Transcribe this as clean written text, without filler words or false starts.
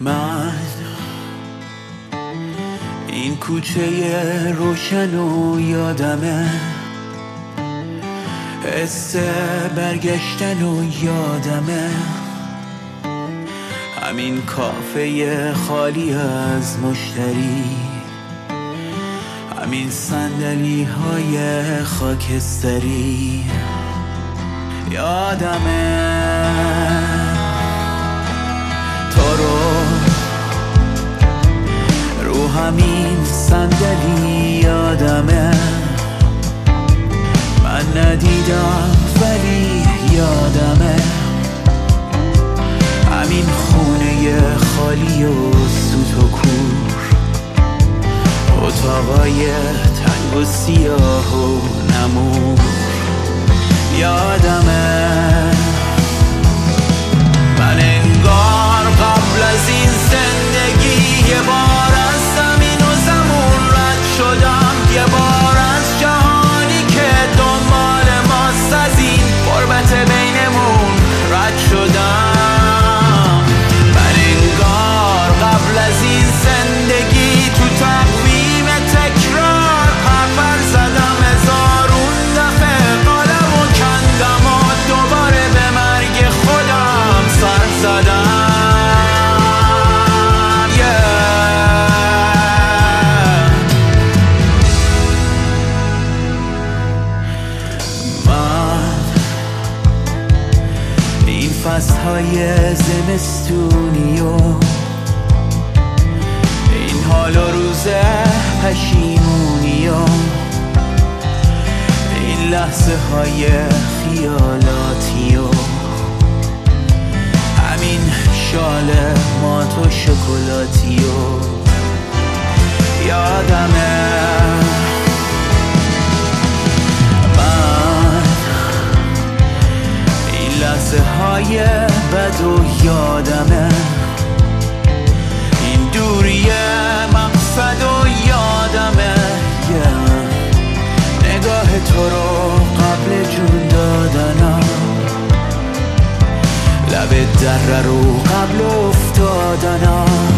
من این کوچه روشن و یادمه، حس برگشتن و یادمه، همین کافه خالی از مشتری، همین صندلی های خاکستری. یادمه تو رو همین صندلی، یادمه من ندیدم ولی یادمه، همین خونه خالی و سوت و کور، اتاقای تنگ و سیاه و نمور. یادمه من انگار قبل از این زندگی یه بار از زمین و زمون رد شدم، یه بار از جهانی که دنبال ماست از این غربت بینمون رد شدم. من انگار قبل از این زندگی تو تقویم تکرار پرپر زدم، هزارون دفعه قلم و کندم و دوباره به مرگ خودم سر زدم. این فصلهای زمستونی و این حال و روز پشیمونی و این لحظه های خیالاتی و همین شال مات و شکلاتی و یادمه لحظه های بد و یادمه، این دوری مقصد و یادمه، نگاه تو رو قبل جون دادنم، لب دره رو قبل افتادنم.